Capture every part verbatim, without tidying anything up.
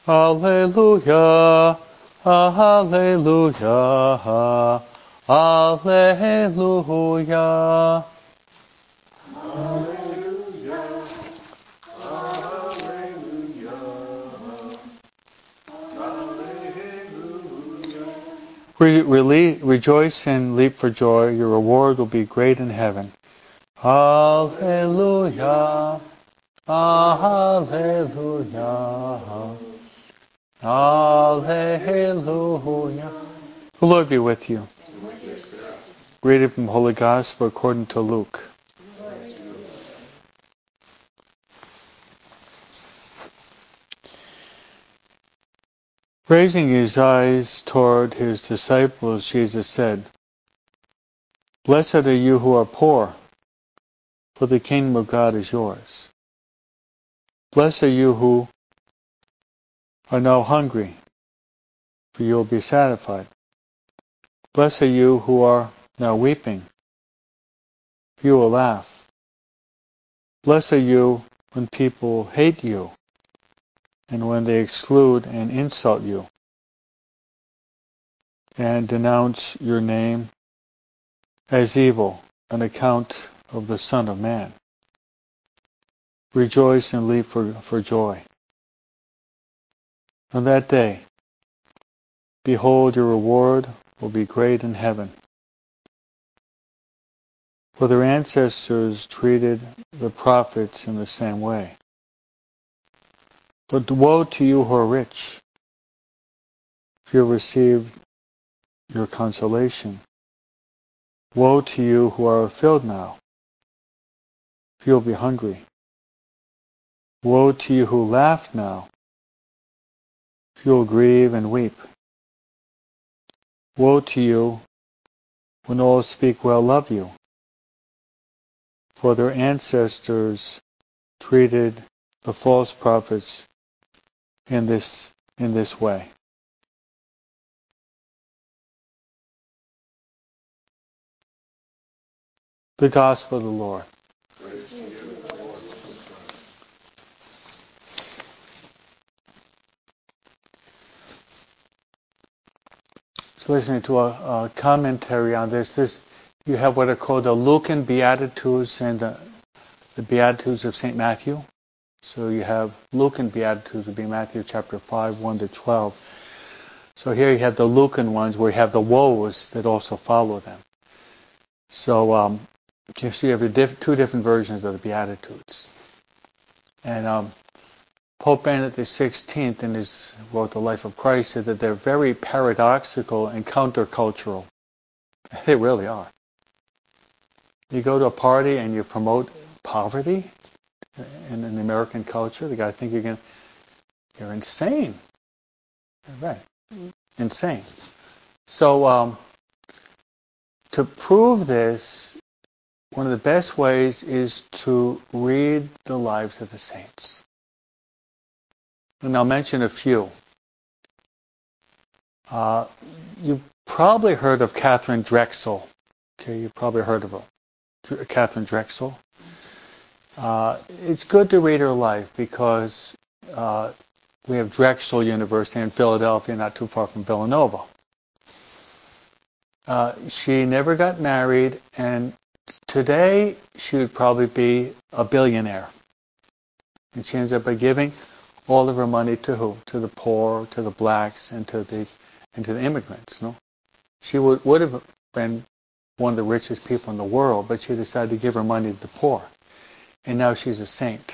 Alleluia, Alleluia, Alleluia. Re- rele- rejoice and leap for joy, your reward will be great in heaven. Alleluia, Alleluia, Alleluia. The Lord be with you. Reading from Holy Gospel according to Luke. Raising his eyes toward his disciples, Jesus said, Blessed are you who are poor, for the kingdom of God is yours. Blessed are you who are now hungry, for you will be satisfied. Blessed are you who are now weeping, for you will laugh. Blessed are you when people hate you, and when they exclude and insult you, and denounce your name as evil on account of the Son of Man. Rejoice and leap for, for joy. On that day, behold, your reward will be great in heaven. For their ancestors treated the prophets in the same way. But woe to you who are rich, if you receive your consolation. Woe to you who are filled now, if you will be hungry. Woe to you who laugh now, if you will grieve and weep. Woe to you when all speak well of you, for their ancestors treated the false prophets in this in this way. The Gospel of the Lord. So listening to a, a commentary on this, this you have what are called the Lucan Beatitudes and the, the Beatitudes of Saint Matthew. So you have Lucan Beatitudes would be Matthew chapter five, one to twelve. So here you have the Lucan ones where you have the woes that also follow them. So um, you see you have diff- two different versions of the Beatitudes. And um, Pope Benedict the sixteenth, in his wrote The Life of Christ, said that they're very paradoxical and countercultural. They really are. You go to a party and you promote poverty in an American culture, the guy think you're going you're insane. Right. Insane. So um, to prove this, one of the best ways is to read the lives of the saints. And I'll mention a few. Uh, you've probably heard of Catherine Drexel. Okay, you've probably heard of her. Catherine Drexel. Uh, it's good to read her life because uh, we have Drexel University in Philadelphia, not too far from Villanova. Uh, she never got married, and today she would probably be a billionaire. And she ends up by giving all of her money to who? To the poor, to the blacks, and to the and to the immigrants. No, she would would have been one of the richest people in the world, but she decided to give her money to the poor. And now she's a saint.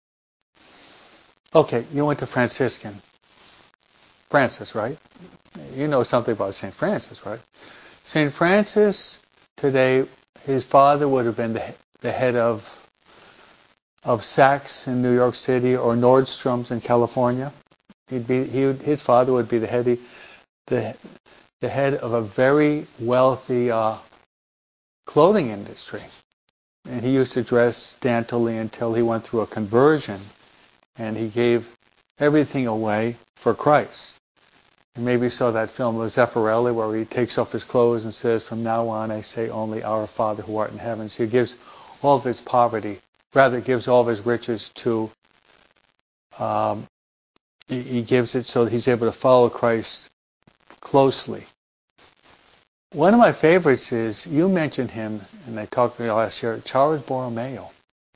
Okay, you went to Franciscan. Francis, right? You know something about Saint Francis, right? Saint Francis, today, his father would have been the, the head of of Saks in New York City or Nordstrom's in California. He'd be, he would, his father would be the head, the, the head of a very wealthy uh, clothing industry. And he used to dress scantily until he went through a conversion and he gave everything away for Christ. And maybe you saw that film, with Zeffirelli, where he takes off his clothes and says, from now on I say only our Father who art in heaven. So he gives all of his poverty, rather gives all of his riches to um, He, he gives it so that he's able to follow Christ closely. One of my favorites is, you mentioned him, and I talked to you last year, Charles Borromeo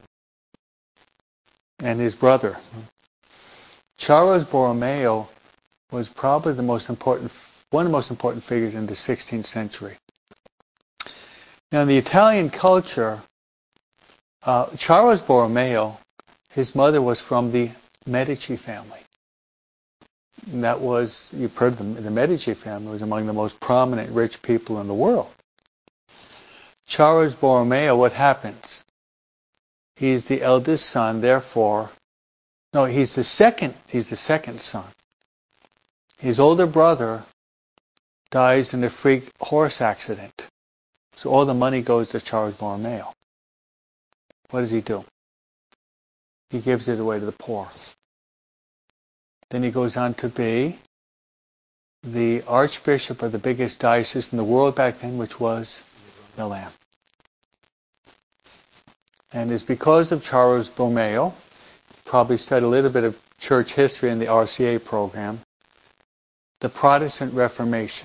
and his brother. Charles Borromeo was probably the most important, one of the most important figures in the sixteenth century. Now, in the Italian culture, uh, Charles Borromeo, his mother was from the Medici family. And that was, you've heard the, the Medici family was among the most prominent rich people in the world. Charles Borromeo, what happens? He's the eldest son, therefore, no, he's the second, he's the second son. His older brother dies in a freak horse accident. So all the money goes to Charles Borromeo. What does he do? He gives it away to the poor. Then he goes on to be the archbishop of the biggest diocese in the world back then, which was Milan. And it's because of Charles Borromeo, probably studied a little bit of church history in the R C A program, the Protestant Reformation.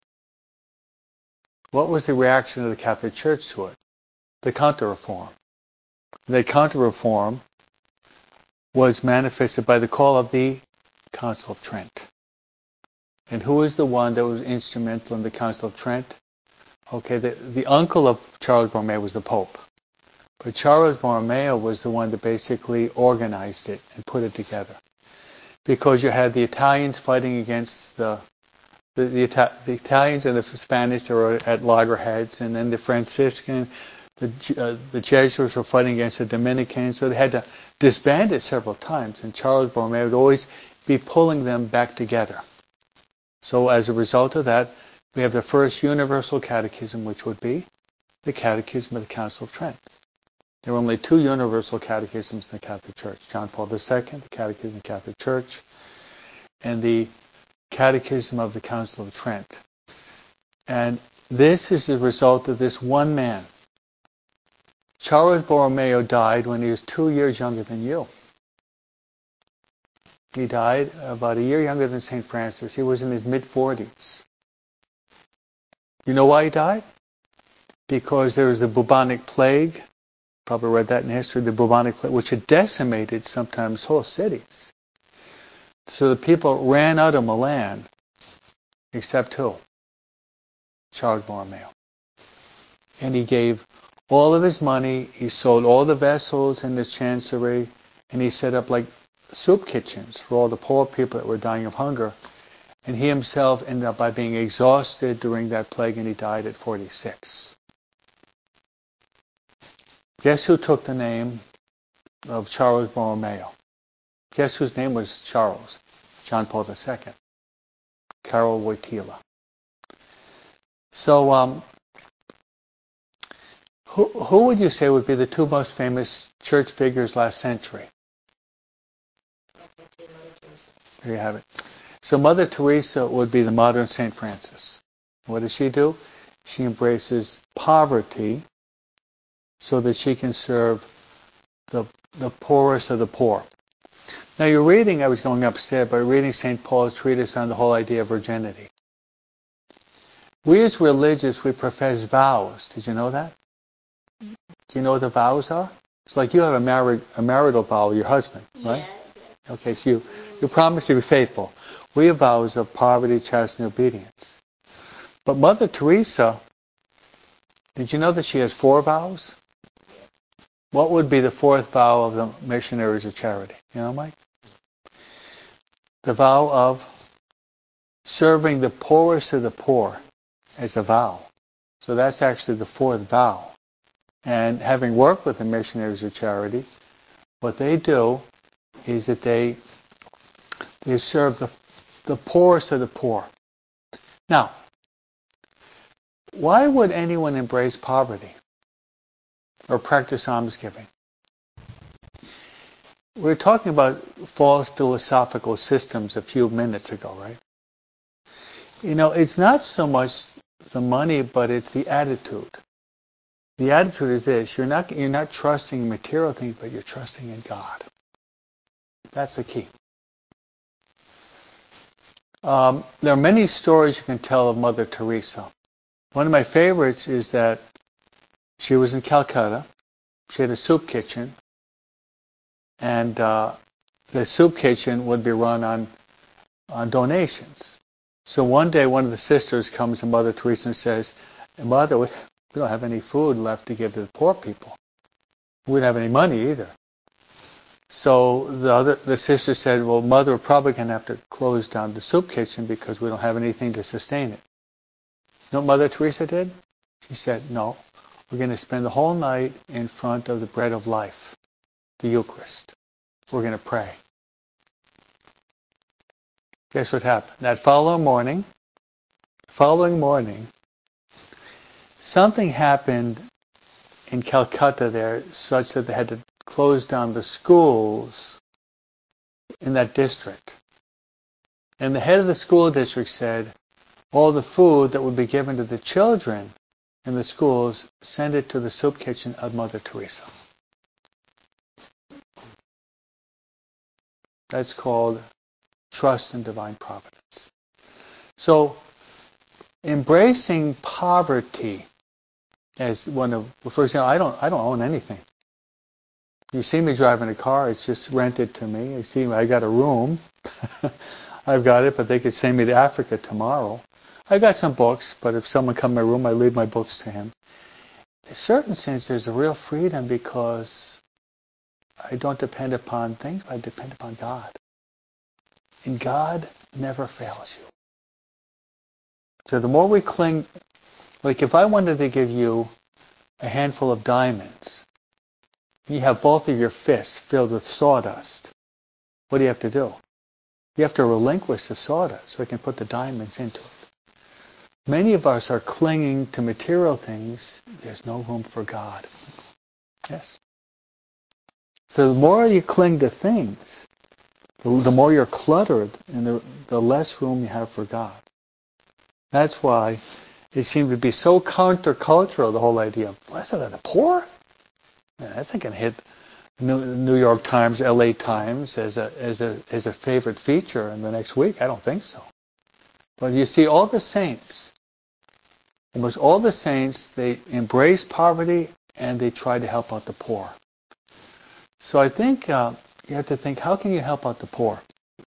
What was the reaction of the Catholic Church to it? The Counter-Reform. The Counter-Reform was manifested by the call of the Council of Trent. And who was the one that was instrumental in the Council of Trent? Okay, the, the uncle of Charles Borromeo was the Pope. But Charles Borromeo was the one that basically organized it and put it together. Because you had the Italians fighting against the the, the, Ita- the Italians and the Spanish that were at loggerheads, and then the Franciscan, the, uh, the Jesuits were fighting against the Dominicans, so they had to disband it several times, and Charles Borromeo would always be pulling them back together. So as a result of that, we have the first universal catechism, which would be the Catechism of the Council of Trent. There were only two universal catechisms in the Catholic Church. John Paul the Second, the Catechism of the Catholic Church, and the Catechism of the Council of Trent. And this is the result of this one man. Charles Borromeo died when he was two years younger than you. He died about a year younger than Saint Francis. He was in his mid-forties. You know why he died? Because there was the bubonic plague. Probably read that in history, the bubonic plague, which had decimated sometimes whole cities. So the people ran out of Milan, except who? Charles Borromeo. And he gave all of his money, he sold all the vessels in the chancery, and he set up like soup kitchens for all the poor people that were dying of hunger. And he himself ended up by being exhausted during that plague, and he died at forty-six. Guess who took the name of Charles Borromeo? Guess whose name was Charles? John Paul the Second. Karol Wojtyla. So, um, who, who would you say would be the two most famous church figures last century? There you have it. So Mother Teresa would be the modern Saint Francis. What does she do? She embraces poverty so that she can serve the, the poorest of the poor. Now you're reading, I was going upstairs, but reading Saint Paul's treatise on the whole idea of virginity. We as religious, we profess vows. Did you know that? Do you know what the vows are? It's like you have a, married, a marital vow with your husband, right? Yeah. Okay, so you, you promise to be faithful. We have vows of poverty, chastity, and obedience. But Mother Teresa, did you know that she has four vows? What would be the fourth vow of the missionaries of charity? You know, Mike? The vow of serving the poorest of the poor as a vow. So that's actually the fourth vow. And having worked with the missionaries of charity, what they do is that they they serve the the poorest of the poor. Now, why would anyone embrace poverty or practice almsgiving? We were talking about false philosophical systems a few minutes ago, right? You know, it's not so much the money, but it's the attitude. The attitude is this: you're not you're not trusting in material things, but you're trusting in God. That's the key. Um, there are many stories you can tell of Mother Teresa. One of my favorites is that she was in Calcutta. She had a soup kitchen, and uh, the soup kitchen would be run on on donations. So one day, one of the sisters comes to Mother Teresa and says, "Mother, we don't have any food left to give to the poor people. We don't have any money either." So the other, the sister said, "Well, Mother, we're probably going to have to close down the soup kitchen because we don't have anything to sustain it." You know what Mother Teresa did? She said, "No, we're going to spend the whole night in front of the bread of life, the Eucharist. We're going to pray." Guess what happened? That following morning, following morning, something happened in Calcutta there such that they had to close down the schools in that district. And the head of the school district said, all the food that would be given to the children in the schools, send it to the soup kitchen of Mother Teresa. That's called trust in divine providence. So, embracing poverty as one of, well, for example, I don't, I don't own anything. You see me driving a car, it's just rented to me. You see me, I got a room. I've got it, but they could send me to Africa tomorrow. I got some books, but if someone come in my room, I leave my books to him. In a certain sense, there's a real freedom because I don't depend upon things, but I depend upon God. And God never fails you. So the more we cling, like if I wanted to give you a handful of diamonds, you have both of your fists filled with sawdust, what do you have to do? You have to relinquish the sawdust so I can put the diamonds into it. Many of us are clinging to material things. There's no room for God. Yes. So the more you cling to things, the more you're cluttered and the, the less room you have for God. That's why it seems to be so countercultural, the whole idea of blessed are the poor. Man, that's not going to hit New York Times, L A Times as a as a as a favorite feature in the next week. I don't think so. But you see, all the saints, almost all the saints, they embrace poverty and they try to help out the poor. So I think uh, you have to think, how can you help out the poor?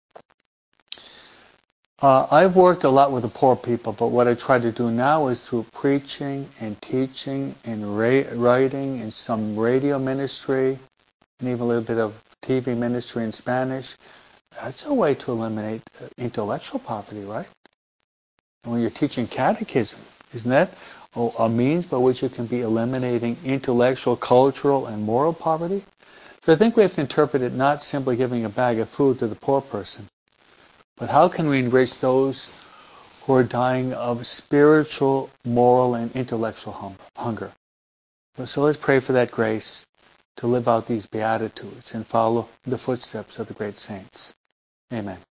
Uh, I've worked a lot with the poor people, but what I try to do now is through preaching and teaching and ra- writing and some radio ministry and even a little bit of T V ministry in Spanish. That's a way to eliminate intellectual poverty, right? And when you're teaching catechism, isn't that a means by which you can be eliminating intellectual, cultural, and moral poverty? So I think we have to interpret it not simply giving a bag of food to the poor person, but how can we enrich those who are dying of spiritual, moral, and intellectual hunger? So let's pray for that grace to live out these Beatitudes and follow the footsteps of the great saints. Amen.